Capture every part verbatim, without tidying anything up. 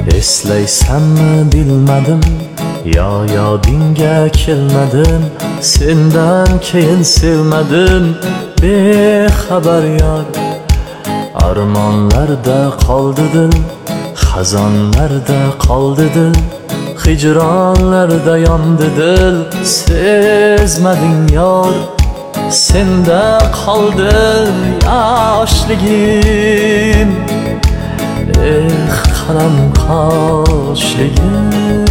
Eslaysanmi bilmadim, yo yodingga kelmadim. Sendan keyin sevmadim, bexabar yor. Armonlarda qoldi dil, xazonlarda qoldi dil, hijronlarda yondi dil. Sezmading yor, senda qoldi yoshligim. Eh qalam qoshligim.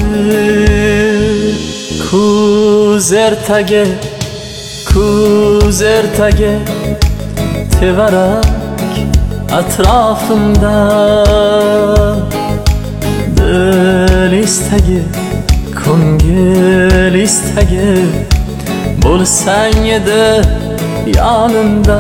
Kuz ertaga, kuz ertaga tevarak atrofimda. Dil istagi, ko'ngil istagi, bo'lsang edi yonimda.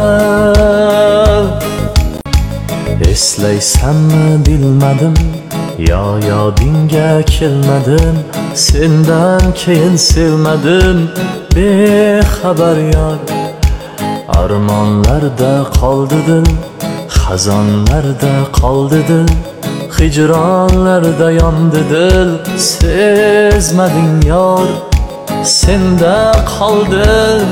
Eslaysanmi bilmadim, yo yodingga kelmadim. Sendan keyin sevmadim, bexabar yor. Armonlarda qoldi dil, xazonlarda qoldi dil, hijronlarda yondi dil. Sezmading yor, senda qoldi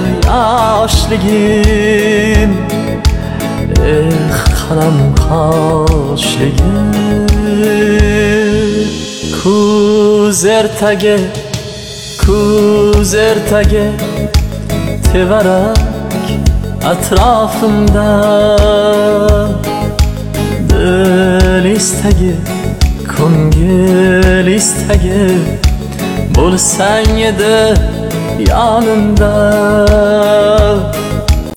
yoshligim. Eh qalam qoshligim. Kuz ertaga, kuz ertaga tevarak atrofimda. Dil istagi, ko'ngil istagi, bo'lsang edi yonimda.